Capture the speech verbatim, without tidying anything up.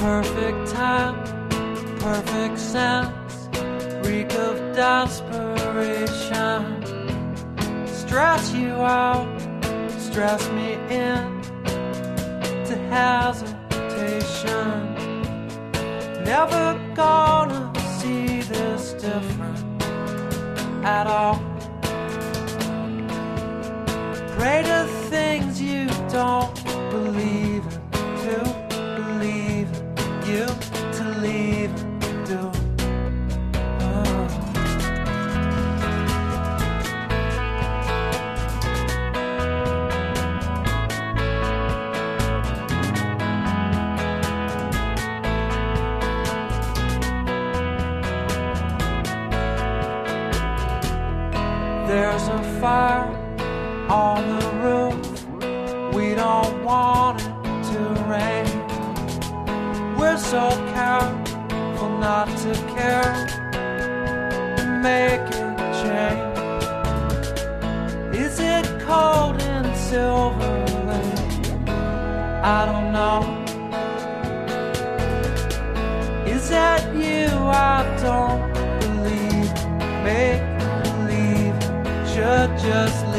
Perfect time, perfect sense, reek of desperation. Stress you out, stress me in to hesitation. Never gonna see this different at all. Pray to things you don't believe in, to believe in you, to leave and do. Oh. There's a fire on the roof, we don't want it to rain. We're so careful not to care, make it change. Is it cold in Silver Lake? I don't know. Is that you? I don't believe. Make believe, should just leave.